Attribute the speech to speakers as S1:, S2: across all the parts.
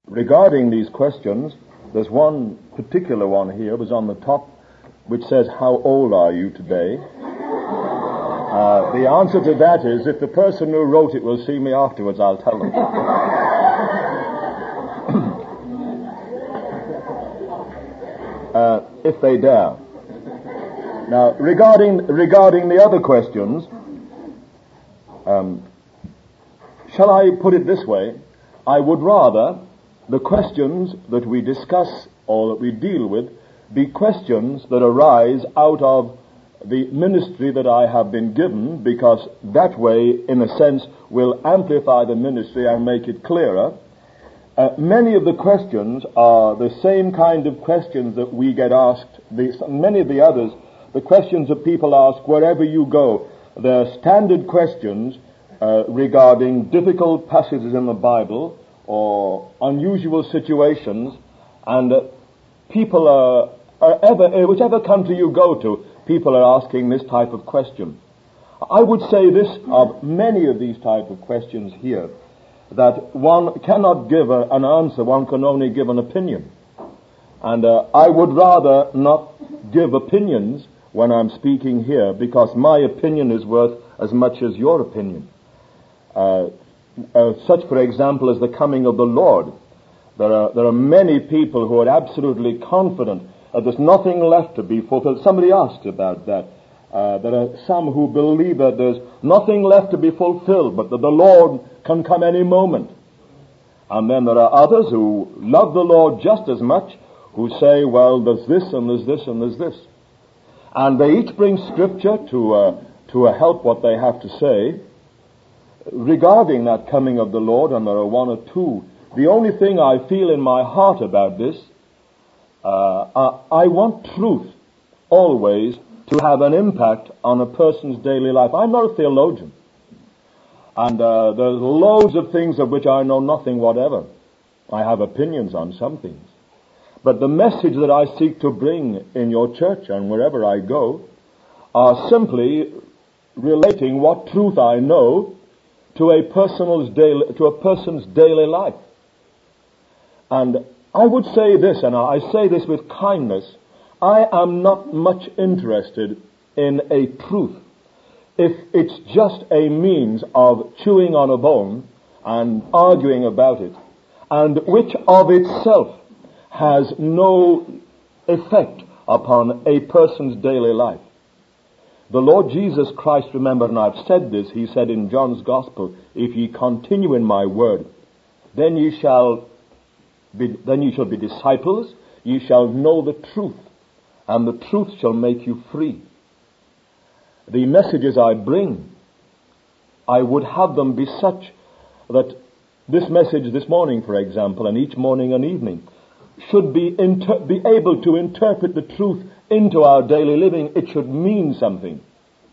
S1: regarding these questions, there's one particular one here, was on the top, which says, how old are you today? The answer to that is, if the person who wrote it will see me afterwards, I'll tell them. If they dare. Now, regarding the other questions, shall I put it this way? I would rather the questions that we discuss or that we deal with be questions that arise out of the ministry that I have been given, because that way, in a sense, will amplify the ministry and make it clearer. Many of the questions are the same kind of questions that we get asked. Many of the others, the questions that people ask wherever you go, they're standard questions regarding difficult passages in the Bible or unusual situations, and people whichever country you go to, people are asking this type of question. I would say this of many of these type of questions here, that one cannot give an answer, one can only give an opinion. And I would rather not give opinions when I'm speaking here, because my opinion is worth as much as your opinion. Such, for example, as the coming of the Lord. There are many people who are absolutely confident that there's nothing left to be fulfilled. Somebody asked about that. There are some who believe that there's nothing left to be fulfilled, but that the Lord can come any moment. And then there are others who love the Lord just as much, who say, well, there's this and there's this and there's this. And they each bring scripture to help what they have to say regarding that coming of the Lord, and there are one or two. The only thing I feel in my heart about this, I want truth always to have an impact on a person's daily life. I'm not a theologian, and there's loads of things of which I know nothing whatever. I have opinions on some things. But the message that I seek to bring in your church and wherever I go are simply relating what truth I know to a person's daily life. And I would say this, and I say this with kindness, I am not much interested in a truth if it's just a means of chewing on a bone and arguing about it, and which of itself has no effect upon a person's daily life. The Lord Jesus Christ, remember, and I've said this, he said in John's Gospel, if ye continue in my word, then ye shall be disciples, ye shall know the truth, and the truth shall make you free. The messages I bring, I would have them be such that this message this morning, for example, and each morning and evening, should be able to interpret the truth into our daily living. It should mean something.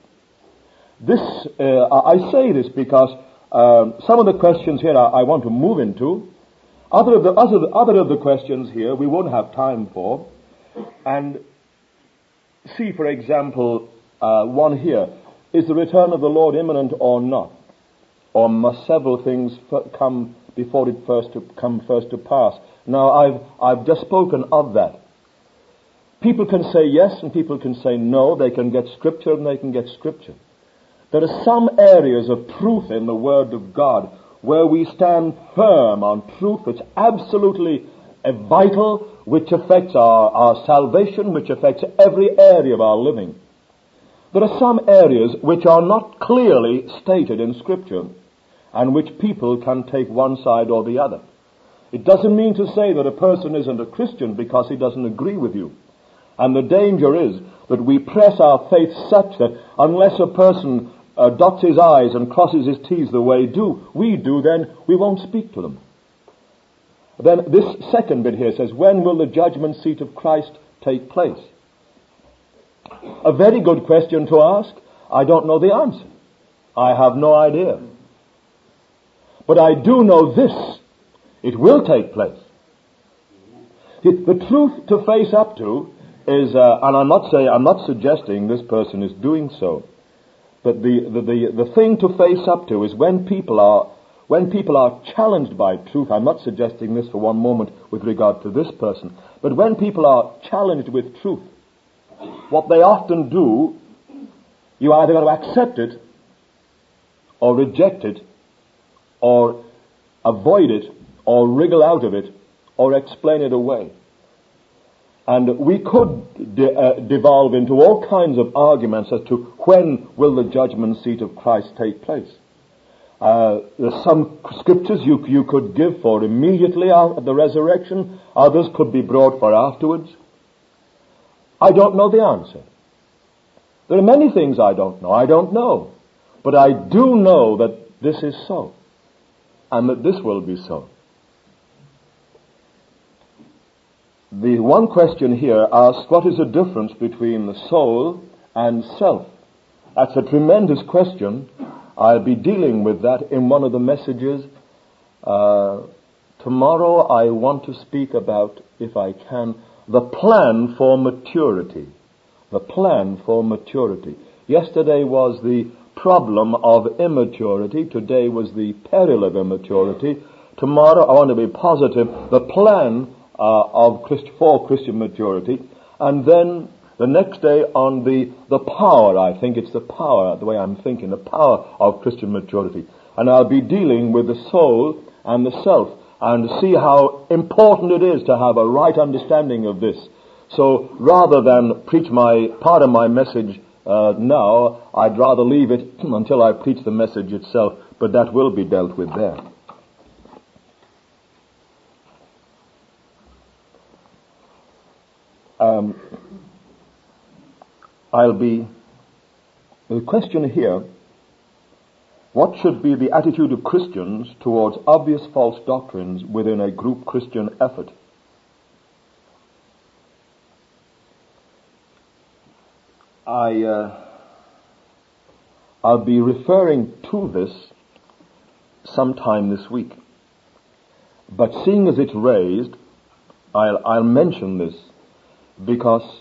S1: This, I say this because some of the questions here I want to move into. Other of the questions here we won't have time for. And see, for example, one here. Is the return of the Lord imminent or not? Or must several things come before it first to pass? Now, I've just spoken of that. People can say yes and people can say no. They can get scripture and they can get scripture. There are some areas of truth in the Word of God where we stand firm on truth that's absolutely vital, which affects our salvation, which affects every area of our living. There are some areas which are not clearly stated in Scripture and which people can take one side or the other. It doesn't mean to say that a person isn't a Christian because he doesn't agree with you. And the danger is that we press our faith such that unless a person dots his I's and crosses his T's the way we do, then we won't speak to them. Then this second bit here says, when will the judgment seat of Christ take place? A very good question to ask. I don't know the answer. I have no idea. But I do know this. It will take place. The truth to face up to is, and I'm not suggesting this person is doing so, but the thing to face up to is when people are when people are challenged by truth, I'm not suggesting this for one moment with regard to this person, but when people are challenged with truth, what they often do, you either got to accept it, or reject it, or avoid it, or wriggle out of it, or explain it away. And we could devolve into all kinds of arguments as to when will the judgment seat of Christ take place. There's some scriptures you could give for immediately after the resurrection. Others could be brought for afterwards. I don't know the answer. There are many things I don't know. I don't know. But I do know that this is so. And that this will be so. The one question here asks, what is the difference between the soul and self? That's a tremendous question. I'll be dealing with that in one of the messages. Tomorrow I want to speak about, if I can, the plan for maturity. The plan for maturity. Yesterday was the problem of immaturity. Today was the peril of immaturity. Tomorrow I want to be positive, the plan for Christian maturity. And then the next day on the power, I think it's the power, the way I'm thinking, the power of Christian maturity. And I'll be dealing with the soul and the self, and see how important it is to have a right understanding of this. So rather than preach part of my message now, I'd rather leave it until I preach the message itself, but that will be dealt with there. The question here, what should be the attitude of Christians towards obvious false doctrines within a group Christian effort? I'll be referring to this sometime this week. But seeing as it's raised, I'll mention this because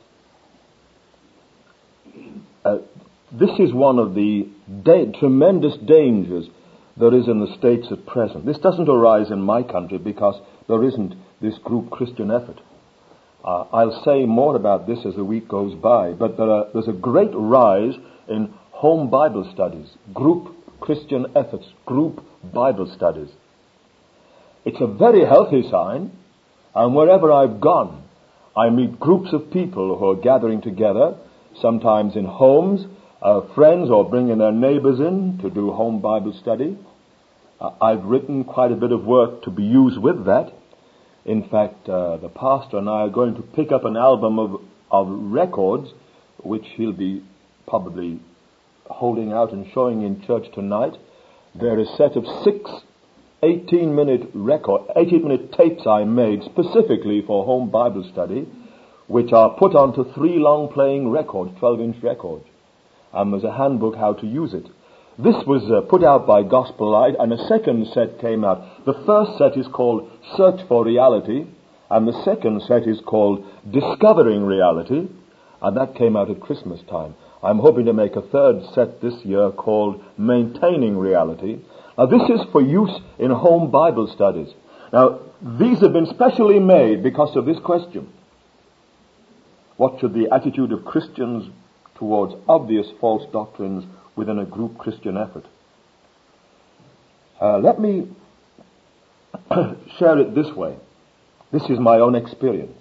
S1: this is one of the tremendous dangers there is in the States at present. This doesn't arise in my country because there isn't this group Christian effort. I'll say more about this as the week goes by, but there's a great rise in home Bible studies, group Christian efforts, group Bible studies. It's a very healthy sign, and wherever I've gone, I meet groups of people who are gathering together, sometimes in homes, friends, or bringing their neighbors in to do home Bible study. I've written quite a bit of work to be used with that. In fact, the pastor and I are going to pick up an album of records, which he'll be probably holding out and showing in church tonight. They're a set of 6 18-minute tapes I made specifically for home Bible study, which are put onto 3 long-playing records, 12-inch records. And there's a handbook how to use it. This was put out by Gospel Light, and a second set came out. The first set is called Search for Reality, and the second set is called Discovering Reality, and that came out at Christmas time. I'm hoping to make a third set this year called Maintaining Reality. Now, this is for use in home Bible studies. Now, these have been specially made because of this question. What should the attitude of Christians towards obvious false doctrines within a group Christian effort? Let me share it this way. This is my own experience.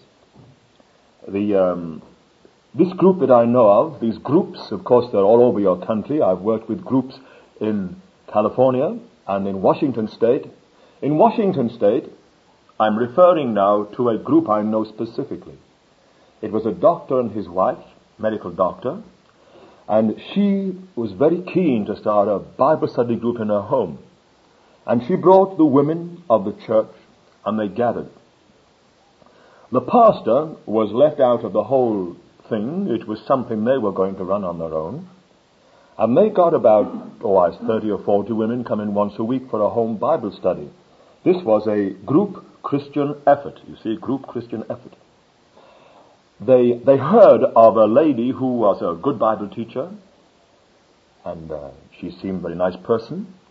S1: This group that I know of, these groups, of course, they're all over your country. I've worked with groups in California and in Washington State. In Washington State, I'm referring now to a group I know specifically. It was a doctor and his wife, medical doctor, and she was very keen to start a Bible study group in her home. And she brought the women of the church, and they gathered. The pastor was left out of the whole thing. It was something they were going to run on their own. And they got about 30 or 40 women coming once a week for a home Bible study. This was a group Christian effort. You see, group Christian effort. They heard of a lady who was a good Bible teacher, and she seemed a very nice person.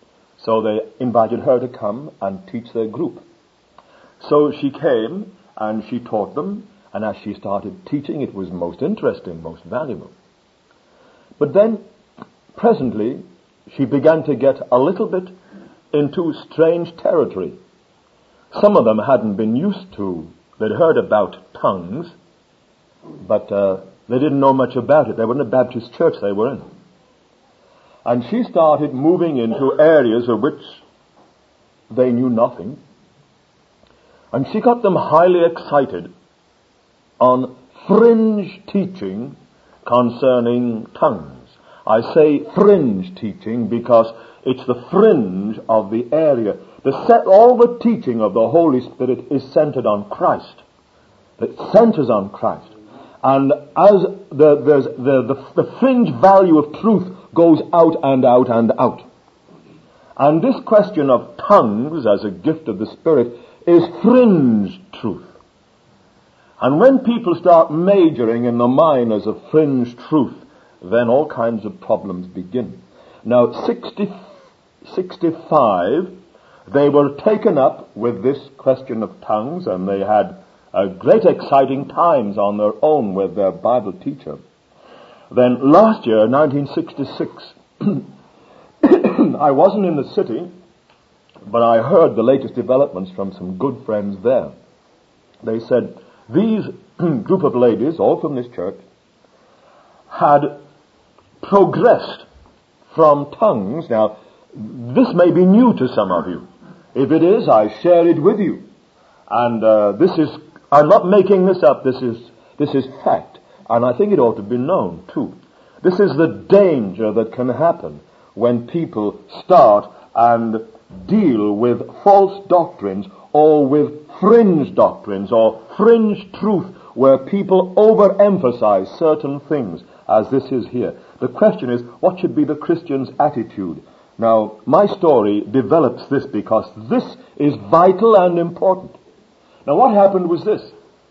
S1: So they invited her to come and teach their group. So she came and she taught them, and as she started teaching, it was most interesting, most valuable. But then, presently, she began to get a little bit into strange territory. Some of them hadn't been used to, they'd heard about tongues, but they didn't know much about it. They were in a Baptist church they were in. And she started moving into areas of which they knew nothing. And she got them highly excited on fringe teaching concerning tongues. I say fringe teaching because it's the fringe of the area. All the teaching of the Holy Spirit is centered on Christ. It centers on Christ. And as the fringe value of truth goes out and out and out. And this question of tongues as a gift of the Spirit is fringe truth. And when people start majoring in the minors of fringe truth, then all kinds of problems begin. Now, 65, they were taken up with this question of tongues, and they had great exciting times on their own with their Bible teacher. Then last year, 1966, I wasn't in the city, but I heard the latest developments from some good friends there. They said these group of ladies, all from this church, had progressed from tongues. Now, this may be new to some of you. If it is, I share it with you. And I'm not making this up, this is fact. And I think it ought to be known too. This is the danger that can happen when people start and deal with false doctrines or with fringe doctrines or fringe truth where people overemphasize certain things, as this is here. The question is, what should be the Christian's attitude? Now, my story develops this because this is vital and important. Now, what happened was this.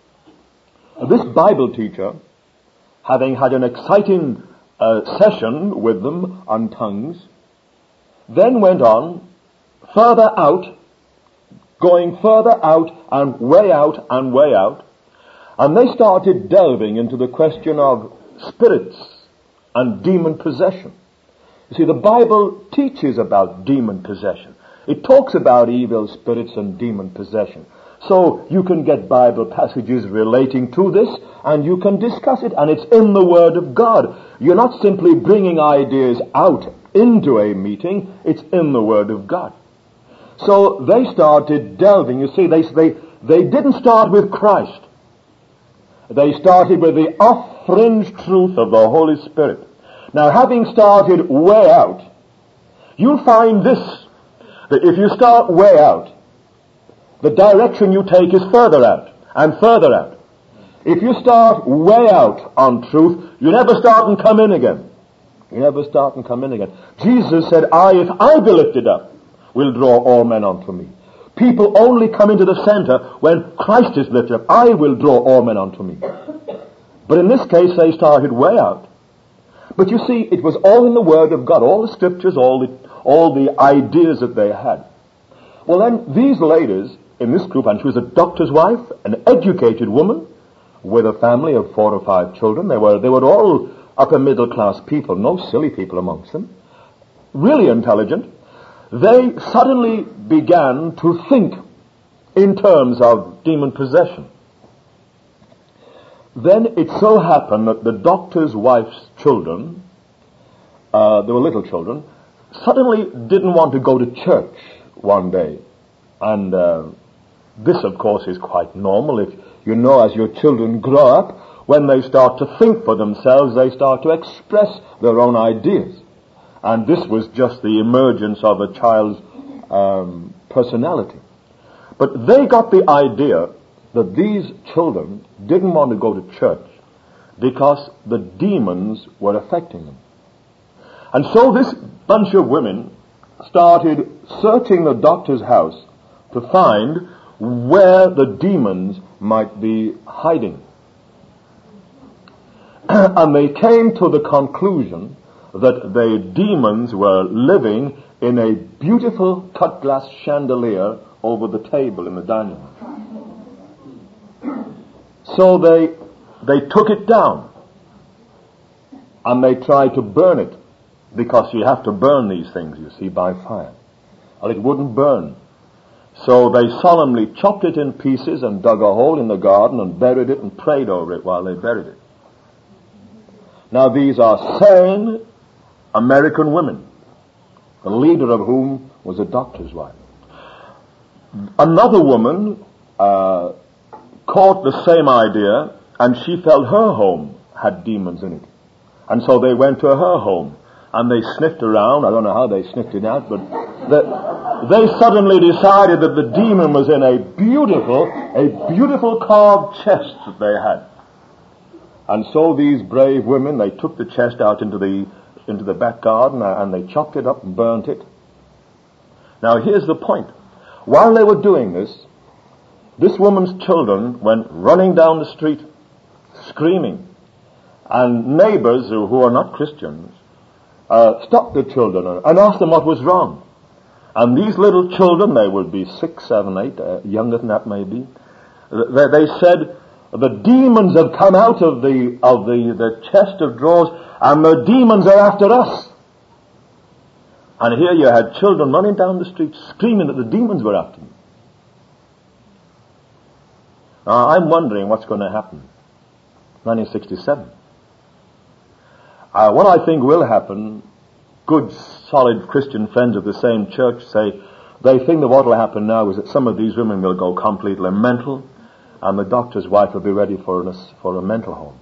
S1: This Bible teacher, having had an exciting session with them on tongues, then went on further out, going further out and way out and way out, and they started delving into the question of spirits and demon possession. You see, the Bible teaches about demon possession. It talks about evil spirits and demon possession. So you can get Bible passages relating to this, and you can discuss it, and it's in the Word of God. You're not simply bringing ideas out into a meeting, it's in the Word of God. So they started delving. You see, they didn't start with Christ. They started with the off-fringe truth of the Holy Spirit. Now, having started way out, you'll find this, that if you start way out, the direction you take is further out and further out. If you start way out on truth, you never start and come in again. You never start and come in again. Jesus said, if I be lifted up, will draw all men unto me. People only come into the center when Christ is lifted up. I will draw all men unto me. But in this case, they started way out. But you see, it was all in the Word of God, all the scriptures, all the ideas that they had. Well then, these ladies in this group, and she was a doctor's wife, an educated woman with a family of 4 or 5 children. They were all upper middle class people, no silly people amongst them, really intelligent. They suddenly began to think in terms of demon possession. Then it so happened that the doctor's wife's children, they were little children, suddenly didn't want to go to church one day. And this, of course, is quite normal. If you know, as your children grow up, when they start to think for themselves, they start to express their own ideas. And this was just the emergence of a child's personality. But they got the idea that these children didn't want to go to church because the demons were affecting them. And so this bunch of women started searching the doctor's house to find where the demons might be hiding. And they came to the conclusion that the demons were living in a beautiful cut glass chandelier over the table in the dining room. So they took it down and they tried to burn it, because you have to burn these things, you see, by fire. And it wouldn't burn. So they solemnly chopped it in pieces and dug a hole in the garden and buried it and prayed over it while they buried it. Now these are sane American women, the leader of whom was a doctor's wife. Another woman caught the same idea, and she felt her home had demons in it. And so they went to her home, and they sniffed around. I don't know how they sniffed it out, but they suddenly decided that the demon was in a beautiful carved chest that they had. And so these brave women, they took the chest out into the back garden, and they chopped it up and burnt it. Now here's the point. While they were doing this woman's children went running down the street, screaming. And neighbors who are not Christians stopped the children and asked them what was wrong. And these little children, they would be 6, 7, 8, younger than that maybe, they said, the demons have come out of the chest of drawers, and the demons are after us. And here you had children running down the street screaming that the demons were after them. Now I'm wondering what's going to happen. 1967. What I think will happen, good, solid Christian friends of the same church say, they think that what will happen now is that some of these women will go completely mental, and the doctor's wife will be ready for a mental home.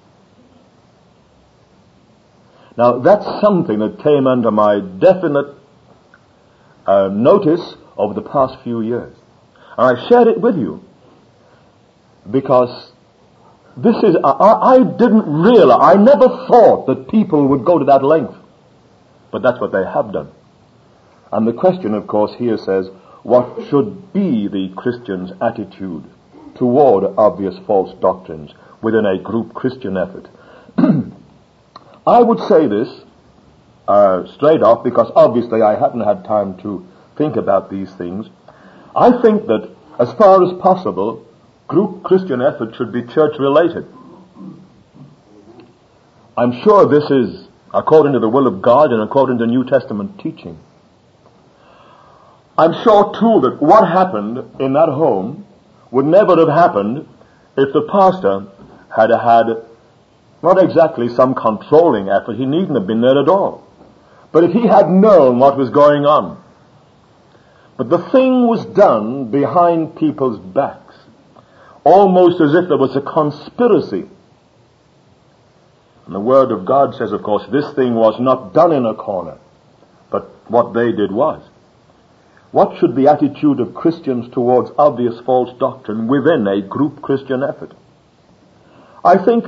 S1: Now that's something that came under my definite notice over the past few years. And I shared it with you because this is, I didn't realize, I never thought that people would go to that length. But that's what they have done. And the question, of course, here says, what should be the Christian's attitude toward obvious false doctrines within a group Christian effort? I would say this straight off, because obviously I haven't had time to think about these things. I think that as far as possible, group Christian effort should be church-related. I'm sure this is according to the will of God and according to New Testament teaching. I'm sure, too, that what happened in that home would never have happened if the pastor had had not exactly some controlling effort. He needn't have been there at all. But if he had known what was going on. But the thing was done behind people's backs, almost as if there was a conspiracy. And the Word of God says, of course, this thing was not done in a corner, but what they did was. What should the attitude of Christians towards obvious false doctrine within a group Christian effort? I think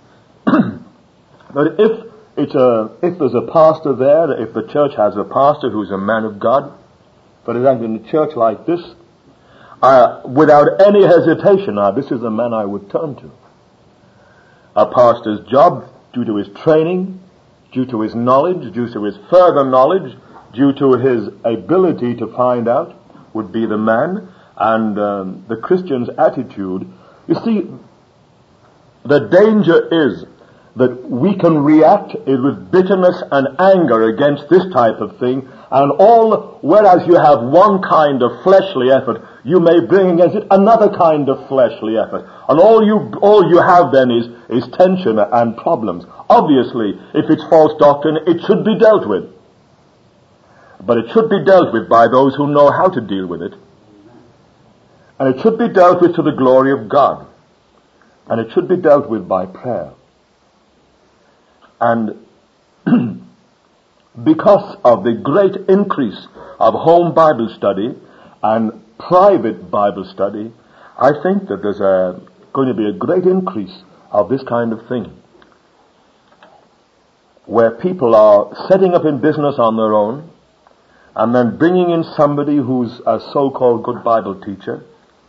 S1: that if there's a pastor there, if the church has a pastor who's a man of God, for example, in a church like this, without any hesitation, this is the man I would turn to. A pastor's job, due to his training, due to his knowledge, due to his further knowledge, due to his ability to find out, would be the man. And the Christian's attitude, you see, the danger is that we can react with bitterness and anger against this type of thing, and whereas you have one kind of fleshly effort, you may bring against it another kind of fleshly effort. And all you have then is tension and problems. Obviously, if it's false doctrine, it should be dealt with. But it should be dealt with by those who know how to deal with it. And it should be dealt with to the glory of God. And it should be dealt with by prayer. And because of the great increase of home Bible study and private Bible study, I think that there's going to be a great increase of this kind of thing, where people are setting up in business on their own and then bringing in somebody who's a so-called good Bible teacher.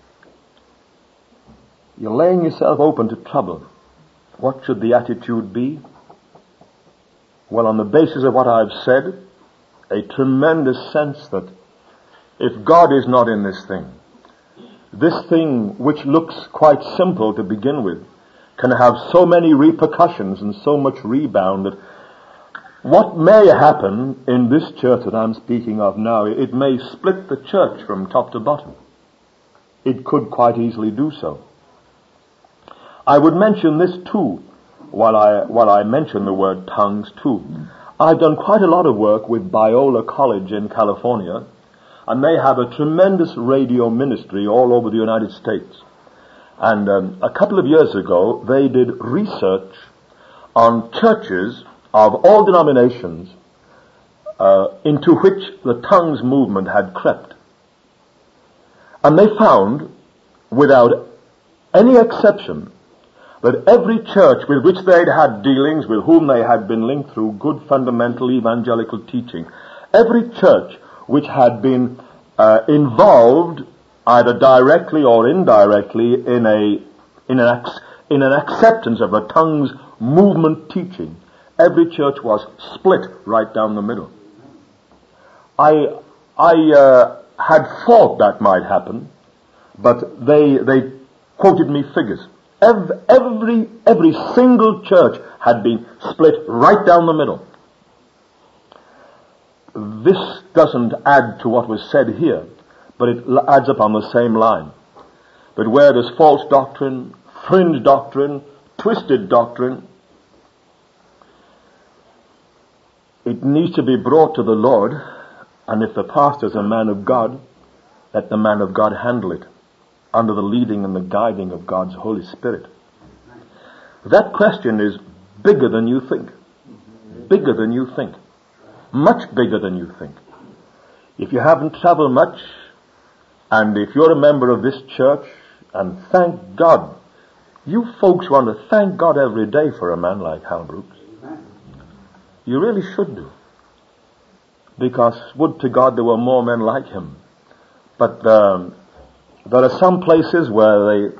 S1: You're laying yourself open to trouble. What should the attitude be? Well, on the basis of what I've said, a tremendous sense that if God is not in this thing which looks quite simple to begin with, can have so many repercussions and so much rebound that what may happen in this church that I'm speaking of now, it may split the church from top to bottom. It could quite easily do so. I would mention this too, while I mention the word tongues too. I've done quite a lot of work with Biola College in California, and they have a tremendous radio ministry all over the United States. And a couple of years ago, they did research on churches of all denominations into which the tongues movement had crept. And they found, without any exception, that every church with which they'd had dealings, with whom they had been linked through good fundamental evangelical teaching, every church which had been involved either directly or indirectly in an acceptance of a tongues movement teaching, every church was split right down the middle. I had thought that might happen, but they quoted me figures. Every single church had been split right down the middle. This doesn't add to what was said here, but it adds up on the same line. But where there's false doctrine, fringe doctrine, twisted doctrine, it needs to be brought to the Lord, and if the pastor's a man of God, let the man of God handle it under the leading and the guiding of God's Holy Spirit. That question is bigger than you think. Bigger than you think. Much bigger than you think. If you haven't traveled much, and if you're a member of this church, and thank God, you folks want to thank God every day for a man like Hal Brooks. You really should do. Because would to God there were more men like him. But there are some places where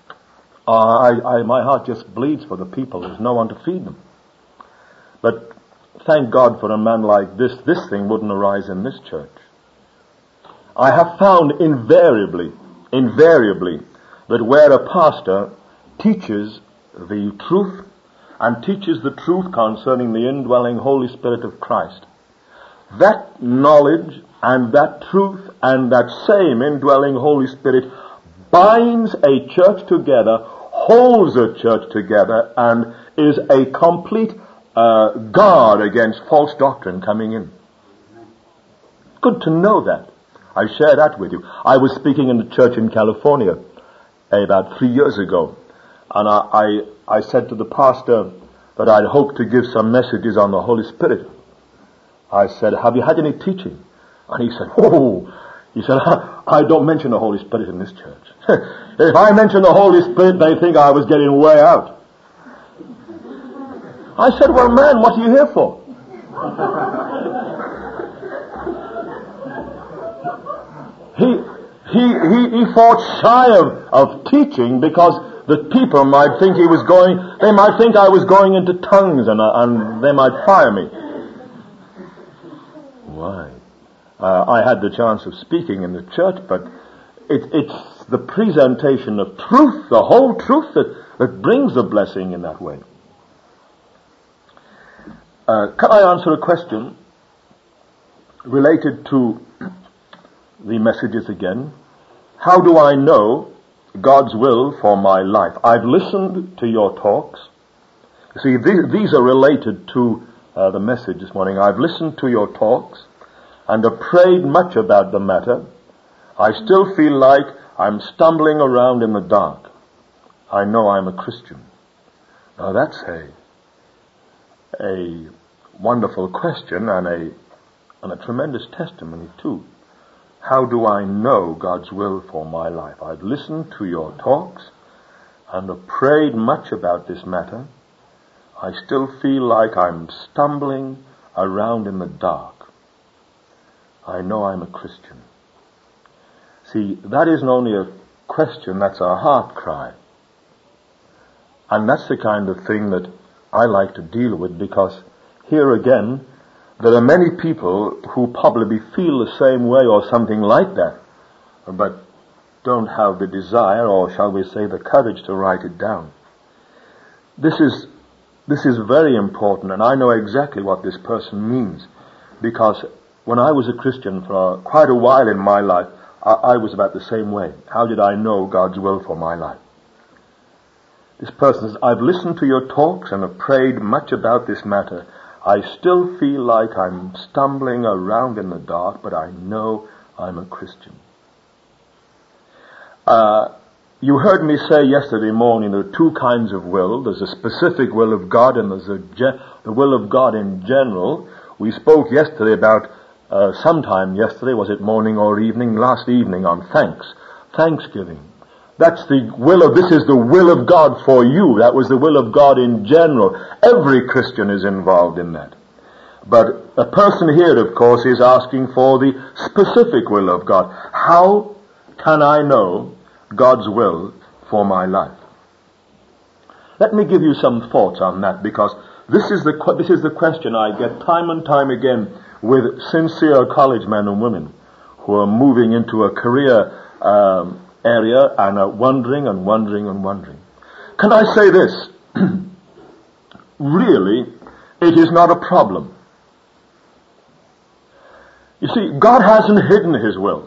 S1: my heart just bleeds for the people. There's no one to feed them. But thank God for a man like this. This thing wouldn't arise in this church. I have found invariably, that where a pastor teaches the truth and teaches the truth concerning the indwelling Holy Spirit of Christ, that knowledge and that truth and that same indwelling Holy Spirit binds a church together, holds a church together, and is a complete guard against false doctrine coming in. Good to know that. I share that with you. I was speaking in the church in California about 3 years ago, and I said to the pastor that I'd hoped to give some messages on the Holy Spirit. I said, have you had any teaching? And he said, I don't mention the Holy Spirit in this church. If I mention the Holy Spirit, they think I was getting way out. I said, well, man, what are you here for? He fought shy of teaching because the people might think they might think I was going into tongues and they might fire me. Why? I had the chance of speaking in the church, but it's the presentation of truth, the whole truth that brings the blessing in that way. Can I answer a question related to the messages again? How do I know God's will for my life? I've listened to your talks. See, these are related to the message this morning. I've listened to your talks and have prayed much about the matter. I still feel like I'm stumbling around in the dark. I know I'm a Christian. Now that's a wonderful question and a tremendous testimony too. How do I know God's will for my life? I've listened to your talks and have prayed much about this matter. I still feel like I'm stumbling around in the dark. I know I'm a Christian. See, that isn't only a question, that's a heart cry. And that's the kind of thing that I like to deal with, because here again, there are many people who probably feel the same way or something like that, but don't have the desire, or shall we say the courage, to write it down. This is very important, and I know exactly what this person means, because when I was a Christian for quite a while in my life, I was about the same way. How did I know God's will for my life? This person says, I've listened to your talks and have prayed much about this matter. I still feel like I'm stumbling around in the dark, but I know I'm a Christian. You heard me say yesterday morning there are two kinds of will. There's a specific will of God and there's the will of God in general. We spoke yesterday about, sometime yesterday, was it morning or evening? Last evening on Thanksgiving. That's the this is the will of God for you. That was the will of God in general. Every Christian is involved in that. But a person here, of course, is asking for the specific will of God. How can I know God's will for my life? Let me give you some thoughts on that, because this is the question I get time and time again with sincere college men and women who are moving into a career area and are wondering and wondering and wondering. Can I say this? Really, it is not a problem. You see, God hasn't hidden His will.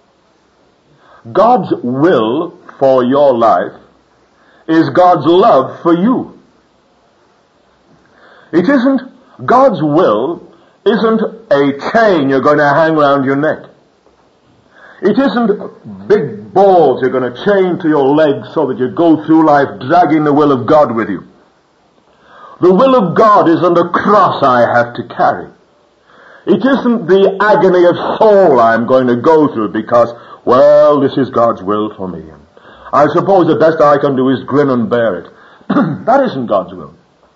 S1: God's will for your life is God's love for you. God's will isn't a chain you're going to hang around your neck. It isn't big balls you're going to chain to your legs so that you go through life dragging the will of God with you. The will of God isn't a cross I have to carry. It isn't the agony of soul I'm going to go through because, well, this is God's will for me. I suppose the best I can do is grin and bear it. That isn't God's will.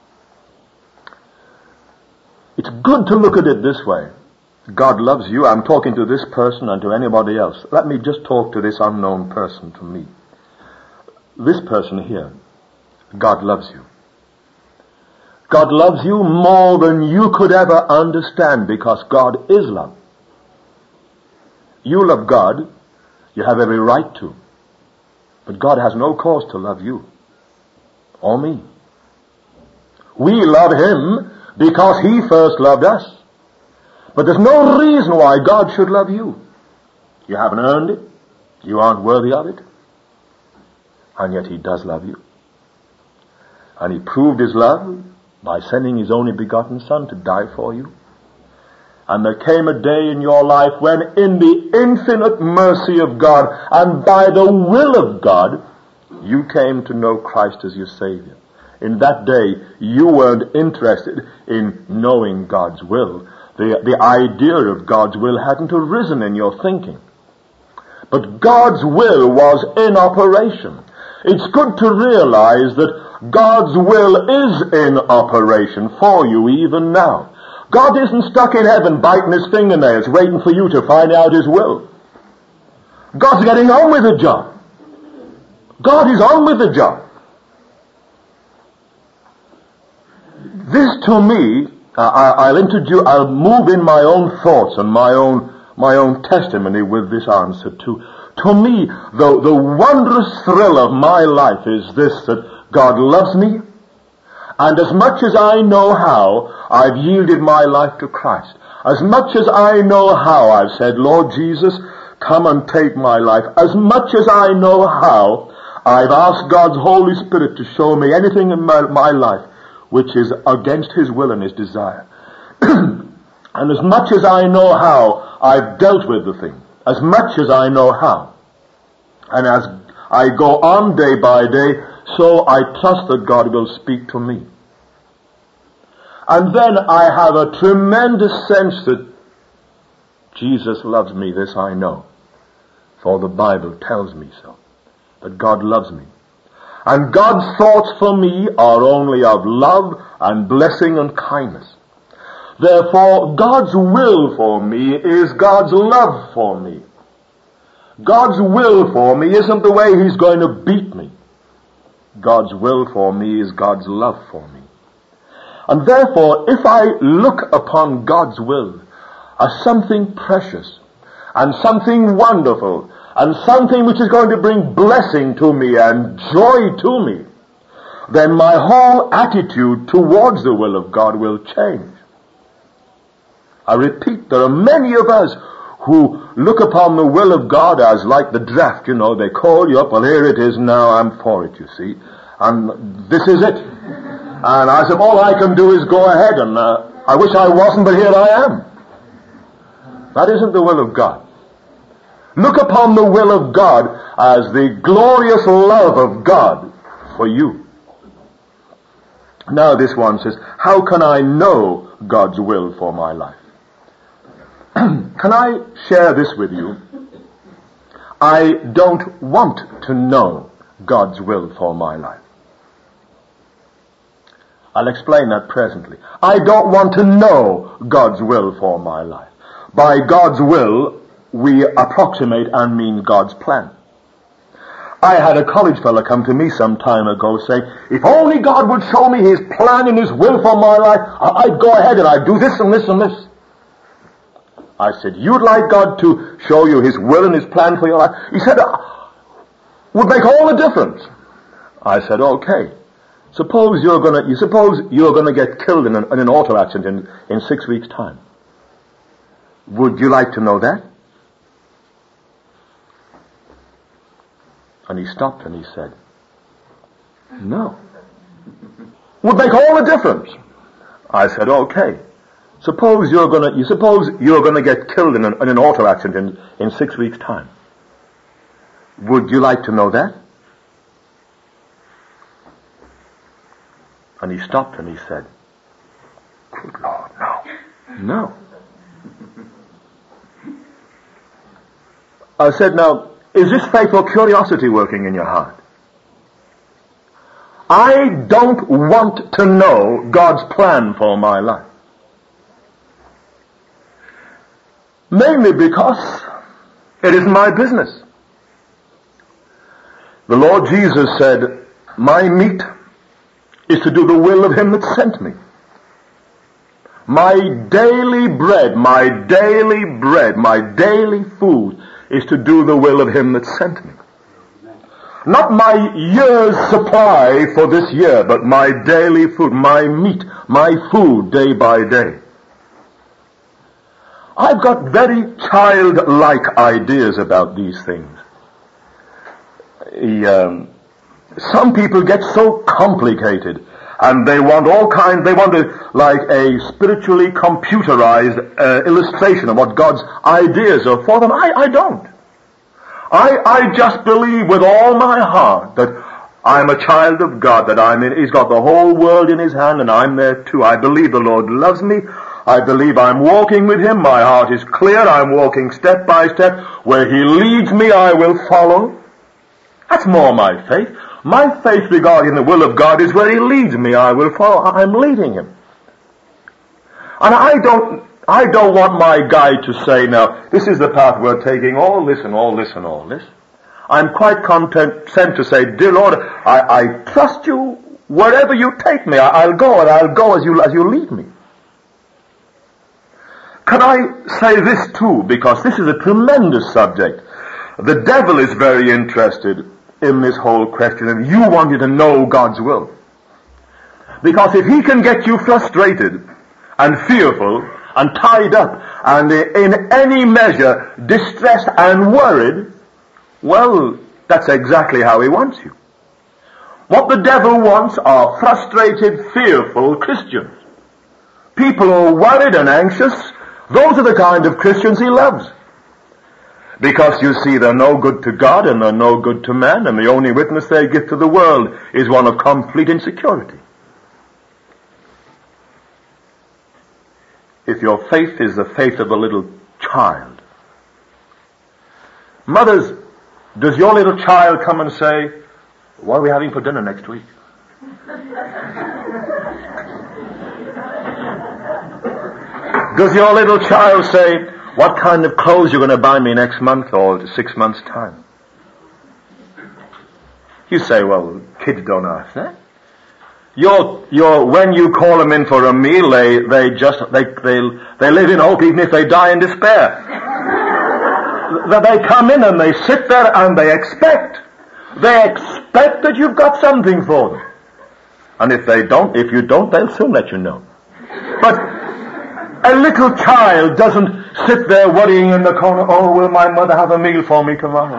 S1: It's good to look at it this way. God loves you. I'm talking to this person and to anybody else. Let me just talk to this unknown person to me. This person here, God loves you. God loves you more than you could ever understand, because God is love. You love God. You have every right to. But God has no cause to love you or me. We love Him because He first loved us. But there's no reason why God should love you. You haven't earned it. You aren't worthy of it. And yet He does love you. And He proved His love by sending His only begotten Son to die for you. And there came a day in your life when, in the infinite mercy of God and by the will of God, you came to know Christ as your Savior. In that day, you weren't interested in knowing God's will. The idea of God's will hadn't arisen in your thinking. But God's will was in operation. It's good to realize that God's will is in operation for you even now. God isn't stuck in heaven biting His fingernails waiting for you to find out His will. God's getting on with the job. God is on with the job. This to me, I'll move in my own thoughts and my own testimony with this answer too. To me, the wondrous thrill of my life is this, that God loves me, and as much as I know how, I've yielded my life to Christ. As much as I know how, I've said, Lord Jesus, come and take my life. As much as I know how, I've asked God's Holy Spirit to show me anything in my life which is against His will and His desire. And as much as I know how, I've dealt with the thing. As much as I know how. And as I go on day by day, so I trust that God will speak to me. And then I have a tremendous sense that Jesus loves me. This I know. For the Bible tells me so. That God loves me. And God's thoughts for me are only of love and blessing and kindness. Therefore, God's will for me is God's love for me. God's will for me isn't the way He's going to beat me. God's will for me is God's love for me. And therefore, if I look upon God's will as something precious and something wonderful and something which is going to bring blessing to me and joy to me, then my whole attitude towards the will of God will change. I repeat, there are many of us who look upon the will of God as like the draft, they call you up, well, here it is now, I'm for it, you see, and this is it. And I said, all I can do is go ahead, and I wish I wasn't, but here I am. That isn't the will of God. Look upon the will of God as the glorious love of God for you. Now this one says, how can I know God's will for my life? Can I share this with you? I don't want to know God's will for my life. I'll explain that presently. I don't want to know God's will for my life. By God's will, we approximate and mean God's plan. I had a college fellow come to me some time ago saying, if only God would show me His plan and His will for my life, I'd go ahead and I'd do this and this and this. I said, you'd like God to show you His will and His plan for your life? He said, would make all the difference. I said, okay. Suppose you're gonna get killed in an auto accident in 6 weeks' time. Would you like to know that? And he stopped and he said, no. Would make all the difference. I said, okay. Suppose you're gonna get killed in an auto accident in 6 weeks' time. Would you like to know that? And he stopped and he said, good Lord, no. No. I said, now, is this faith or curiosity working in your heart? I don't want to know God's plan for my life. Mainly because it isn't my business. The Lord Jesus said, my meat is to do the will of Him that sent me. My daily bread, my daily food is to do the will of Him that sent me. Not my year's supply for this year, but my daily food, my meat, my food day by day. I've got very childlike ideas about these things. Some people get so complicated and they want like a spiritually computerized illustration of what God's ideas are for them. I don't. I just believe with all my heart that I'm a child of God, that He's got the whole world in His hand and I'm there too. I believe the Lord loves me. I believe I'm walking with Him. My heart is clear. I'm walking step by step. Where He leads me, I will follow. That's more my faith. My faith regarding the will of God is where He leads me, I will follow. I'm leading Him. And I don't want my guide to say, now, this is the path we're taking, all this and all this and all this. I'm quite content to say, dear Lord, I trust you wherever you take me. I'll go as you lead me. Can I say this too? Because this is a tremendous subject. The devil is very interested in this whole question, and you want you to know God's will. Because if he can get you frustrated and fearful and tied up and in any measure distressed and worried, well, that's exactly how he wants you. What the devil wants are frustrated, fearful Christians. People who are worried and anxious, those are the kind of Christians he loves. Because you see, they're no good to God and they're no good to man, and the only witness they give to the world is one of complete insecurity. If your faith is the faith of a little child, mothers, does your little child come and say, what are we having for dinner next week? Does your little child say, what kind of clothes you're going to buy me next month or 6 months' time? You say, well, kids don't ask that. when you call them in for a meal, they live in hope even if they die in despair. That they come in and they sit there and they expect that you've got something for them. And if you don't, they'll soon let you know. But a little child doesn't sit there worrying in the corner, oh, will my mother have a meal for me tomorrow?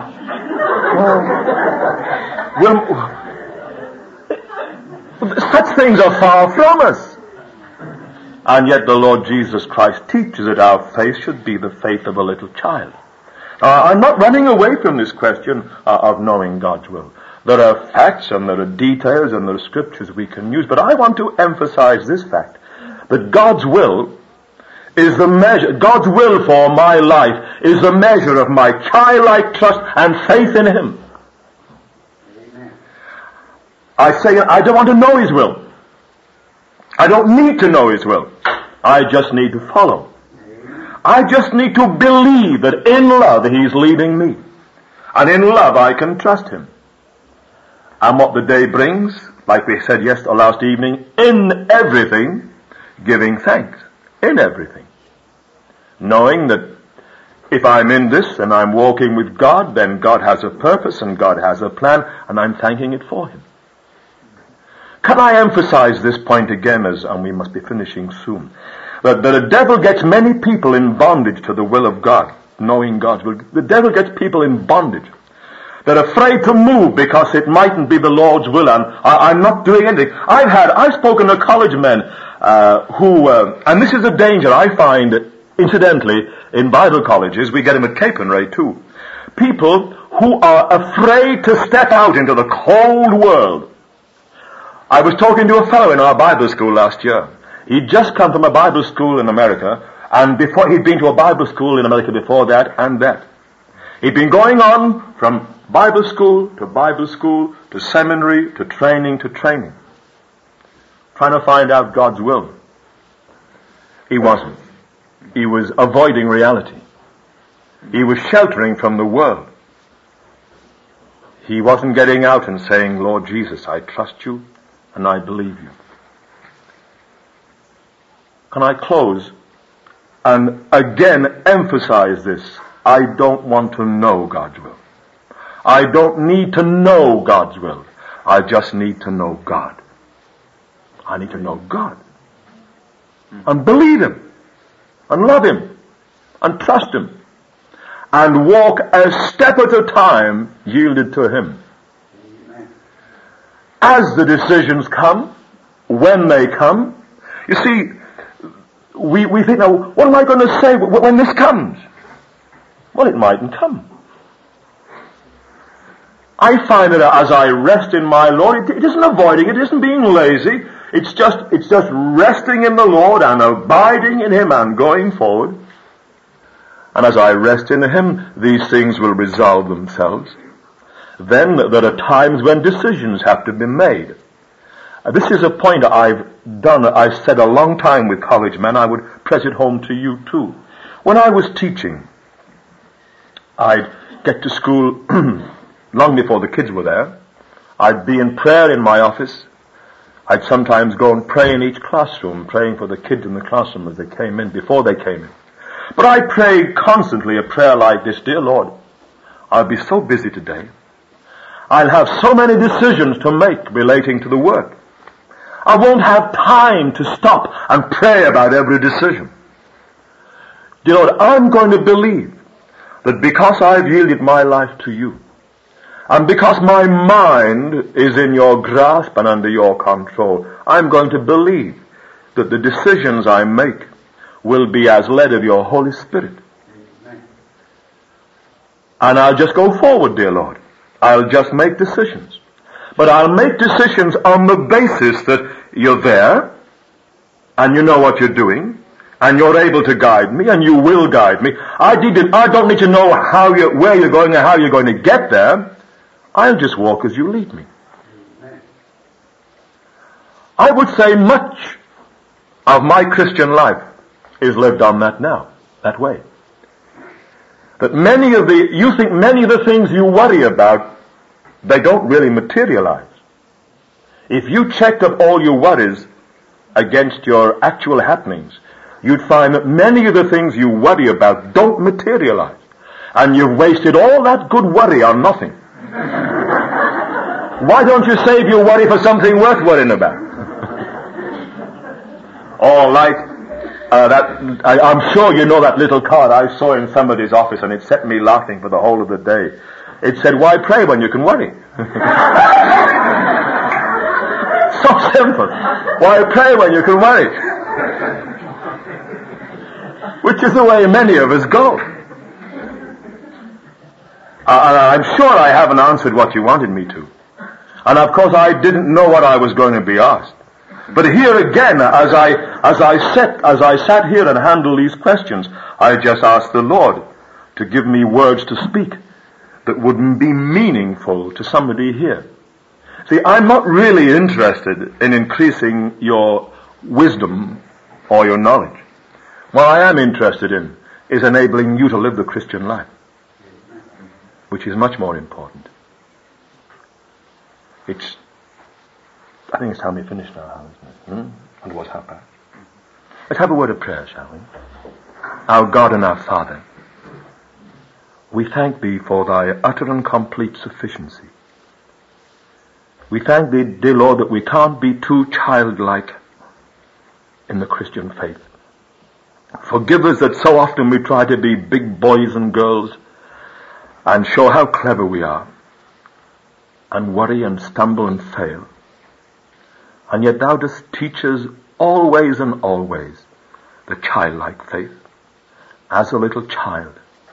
S1: Such things are far from us. And yet the Lord Jesus Christ teaches that our faith should be the faith of a little child. I'm not running away from this question of knowing God's will. There are facts and there are details and there are scriptures we can use, but I want to emphasize this fact, that God's will is the measure, God's will for my life is the measure of my childlike trust and faith in Him. Amen. I say, I don't want to know His will. I don't need to know His will. I just need to follow. I just need to believe that in love He's leading me. And in love I can trust Him. And what the day brings, like we said last evening, in everything, giving thanks. In everything. Knowing that if I'm in this and I'm walking with God, then God has a purpose and God has a plan, and I'm thanking it for Him. Can I emphasize this point again, and we must be finishing soon, that the devil gets many people in bondage to the will of God, knowing God's will. The devil gets people in bondage. They're afraid to move because it mightn't be the Lord's will, and I'm not doing anything. I've spoken to college men who, and this is a danger I find, incidentally, in Bible colleges. We get them at Capernwray too. People who are afraid to step out into the cold world. I was talking to a fellow in our Bible school last year. He'd just come from a Bible school in America, and before he'd been to a Bible school in America before that and that. He'd been going on from Bible school to seminary to training, trying to find out God's will. He wasn't. He was avoiding reality. He was sheltering from the world. He wasn't getting out and saying, Lord Jesus, I trust you and I believe you. Can I close and again emphasize this? I don't want to know God's will. I don't need to know God's will. I just need to know God. I need to know God. And believe Him. And love Him. And trust Him. And walk a step at a time yielded to Him. As the decisions come, when they come, you see, we think, now, what am I going to say when this comes? Well, it mightn't come. I find that as I rest in my Lord, it isn't avoiding, it isn't being lazy, it's just resting in the Lord and abiding in Him and going forward. And as I rest in Him, these things will resolve themselves. Then there are times when decisions have to be made. This is a point I've said a long time with college men. I would press it home to you too. When I was teaching, I'd get to school long before the kids were there. I'd be in prayer in my office. I'd sometimes go and pray in each classroom, praying for the kids in the classroom as they came in, before they came in. But I prayed constantly a prayer like this: Dear Lord, I'll be so busy today. I'll have so many decisions to make relating to the work. I won't have time to stop and pray about every decision. Dear Lord, I'm going to believe that because I've yielded my life to you, and because my mind is in your grasp and under your control, I'm going to believe that the decisions I make will be as led of your Holy Spirit. Amen. And I'll just go forward, dear Lord. I'll just make decisions. But I'll make decisions on the basis that you're there, and you know what you're doing, and you're able to guide me, and you will guide me. I don't need to know where you're going and how you're going to get there. I'll just walk as you lead me. Amen. I would say much of my Christian life is lived on that way. That many of the things you worry about, they don't really materialize. If you checked up all your worries against your actual happenings, you'd find that many of the things you worry about don't materialize. And you've wasted all that good worry on nothing. Why don't you save your worry for something worth worrying about? Or like I'm sure you know that little card I saw in somebody's office, and it set me laughing for the whole of the day. It said, "Why pray when you can worry?" So simple. Why pray when you can worry? Which is the way many of us go. I'm sure I haven't answered what you wanted me to. And of course I didn't know what I was going to be asked. But here again, as I sat here and handled these questions, I just asked the Lord to give me words to speak that would be meaningful to somebody here. See, I'm not really interested in increasing your wisdom or your knowledge. What I am interested in is enabling you to live the Christian life, which is much more important. I think it's time we finish now, isn't it? And it was 5:30. Let's have a word of prayer, shall we? Our God and our Father, we thank Thee for Thy utter and complete sufficiency. We thank Thee, dear Lord, that we can't be too childlike in the Christian faith. Forgive us that so often we try to be big boys and girls and show how clever we are, and worry and stumble and fail. And yet Thou dost teach us always and always the childlike faith, as a little child.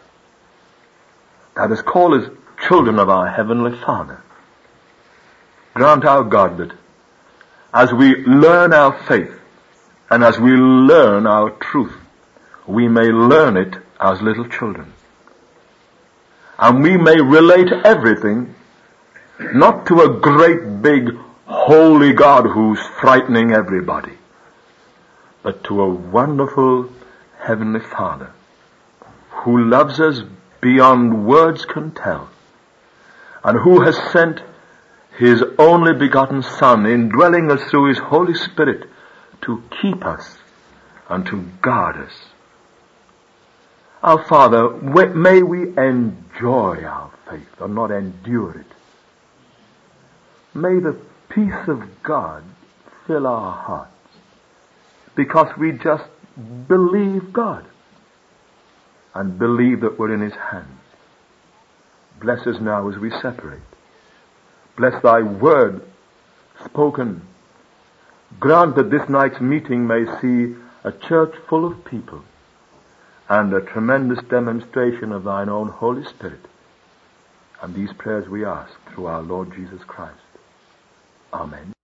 S1: Thou dost call us children of our Heavenly Father. Grant, our God, that as we learn our faith and as we learn our truth, we may learn it as little children. And we may relate everything not to a great big holy God who's frightening everybody, but to a wonderful Heavenly Father who loves us beyond words can tell, and who has sent His only begotten Son, indwelling us through His Holy Spirit, to keep us and to guard us. Our Father, may we enjoy our faith and not endure it. May the peace of God fill our hearts, because we just believe God and believe that we're in His hands. Bless us now as we separate. Bless Thy word spoken. Grant that this night's meeting may see a church full of people and a tremendous demonstration of Thine own Holy Spirit. And these prayers we ask through our Lord Jesus Christ. Amen.